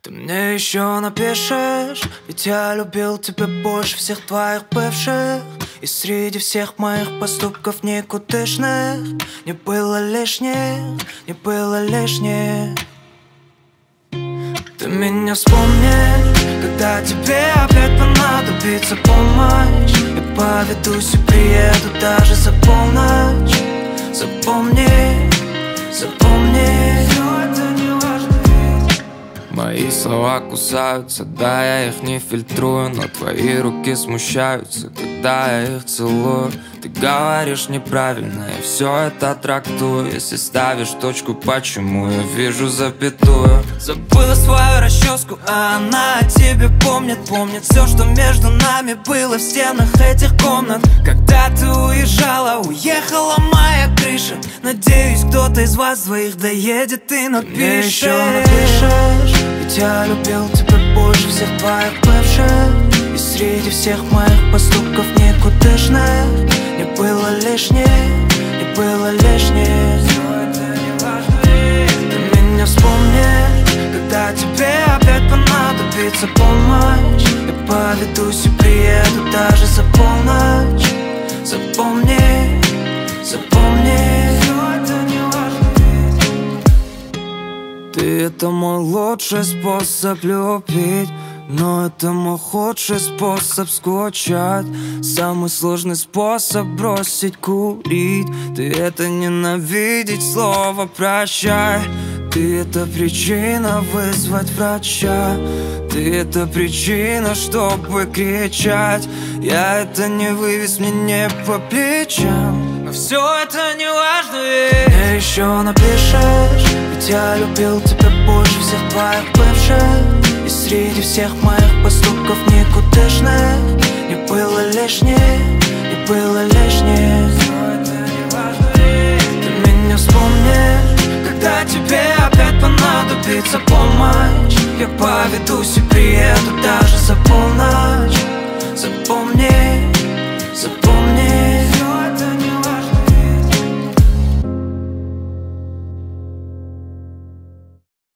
Ты мне еще напишешь, ведь я любил тебя больше всех твоих бывших. И среди всех моих поступков никудышных не было лишних, не было лишних. Ты меня вспомни, когда тебе опять понадобится помощь. Я поведусь и приеду даже за полночь. Запомни, запомни, мои слова кусаются, да, я их не фильтрую, но твои руки смущаются, когда я их целую. Ты говоришь неправильно, я все это трактую. Если ставишь точку, почему я вижу запятую? Забыла свою расческу, а она о тебе помнит. Помнит все, что между нами было в стенах этих комнат. Когда ты уезжала, уехала моя крыша. Надеюсь, кто-то из вас двоих доедет и напишет. Мне еще напишешь, ведь я любил тебя больше всех твоих бывших. И среди всех моих поступков никудышных не было лишних, не было лишних. Ты меня вспомни, когда тебе опять понадобится помощь. Я поведусь и приеду даже за полночь. Запомни, запомни, ты — это мой лучший способ любить, но это мой худший способ скучать. Самый сложный способ бросить курить. Ты — это ненавидеть слово «прощай». Ты — это причина вызвать врача. Ты — это причина, чтобы кричать. Я — это не вывез, мне не по плечам. Но все это не важно, ведь мне еще напишешь, ведь я любил тебя больше всех твоих бывших. И среди всех моих поступков никудышных не было лишних,